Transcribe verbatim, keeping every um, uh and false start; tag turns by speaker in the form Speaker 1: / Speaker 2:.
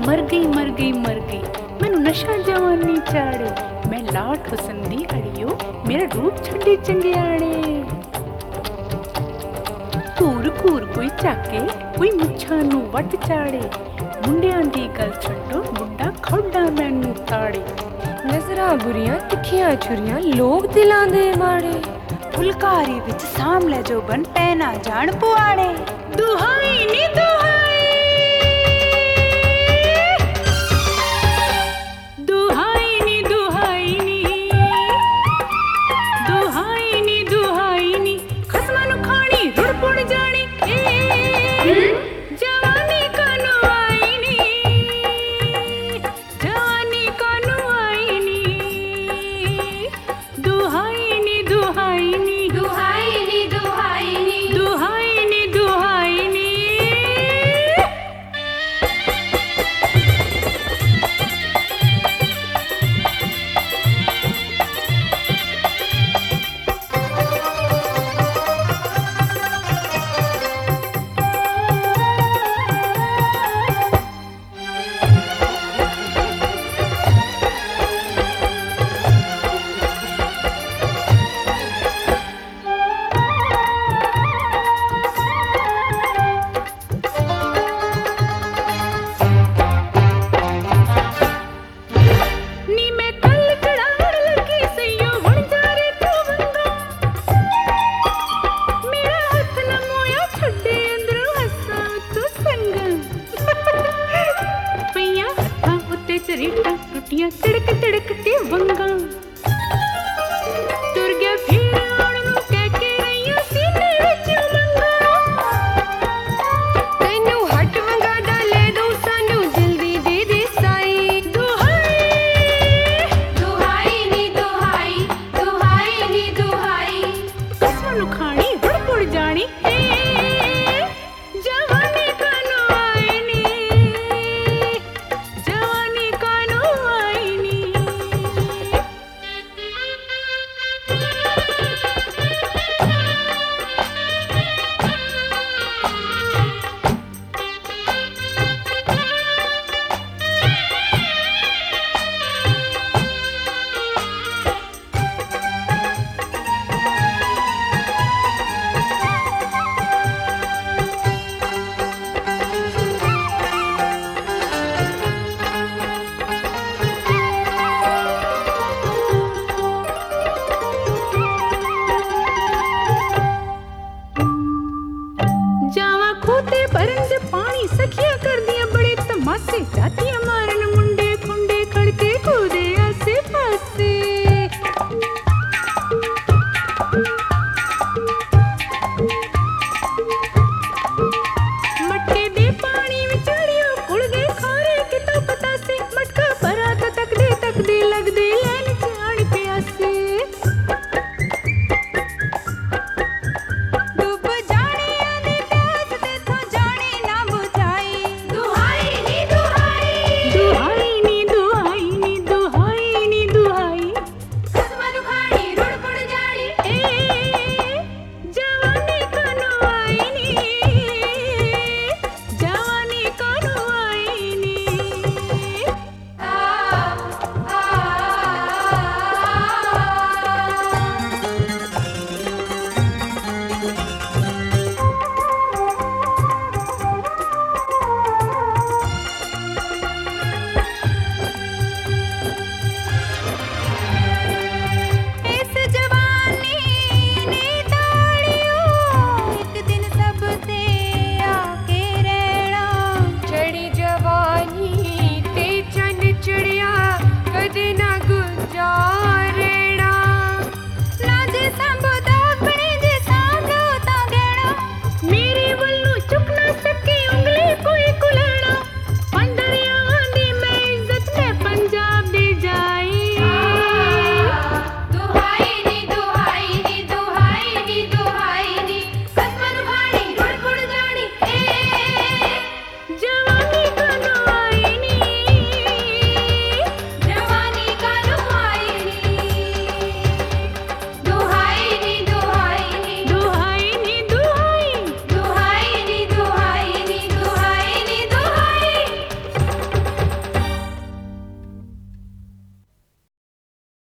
Speaker 1: मर गई मर गई मर गई मैनू नशा जवानी चाड़े मैं लाट हुसन दी अड़ियो मेरा रूप छड्डी चंगियाड़े घूर घूर कोई झाके कोई मुच्छां नू वट चाड़े मुंडियां दी गल छड्डो मुंडा खोड़ा मैनू ताड़े
Speaker 2: नजरां बुरियां तिखियां छुरियां लोग दिलां दे माड़े
Speaker 3: फुलकारी विच सामले जो बन पैना जान पुआड़े दुहाई नी दुहाई दुहाई नी दुहाई नी दुहाई नी दुहाई नी खसमा नु खानी रुड़ पुड़ जानी जवानी कानू आई नी जवानी कानू आई नी दुहाई नी दुहाई नी
Speaker 2: दुहाई नी दुहाई नी
Speaker 3: दुहाई नी दुहाई नी नी मैं कल चढ़ाड़ लगी सैयो हुण जा रे तू वंगा मेरा हथ न मोया छड्डे अंदरों हस्सां तू संगा पईयां हत्थां उत्ते चरीटां टुटियां तिड़क तिड़क के वंगा तुर गया फिर आउण नूं कह के रहियां सीने विच मंगा
Speaker 2: तैनू हट वंगा दा ले दो सानू जल्दी दे दे साई
Speaker 3: दुहाई
Speaker 2: दुहाई नी दुहाई दुहाई नी दुहाई
Speaker 3: कसम नु खानी रुड़ पुड़ जानी जवानी कानू आई नी जवानी कानू आई नी जावा खोते परंज पानी सखियां कर दिया बड़े तमाशे जातियां मारन मुंडे खुंडे खड़के कूदे आसे पासे मटके दे पानी विचारियो कुड़ गए खारे के तो पता से मटका भरा तो तक दे तक दे लग दे लैन चाण प्यासे
Speaker 2: डूब जाने आदे प्यास ते तो जाने ना बुझाई दुहाई नी दुहाई
Speaker 3: दुहाई नी दुहाई नी दुहाई नी दुहाई
Speaker 2: कसम नु खानी रुड़ पुड़ जानी
Speaker 3: ए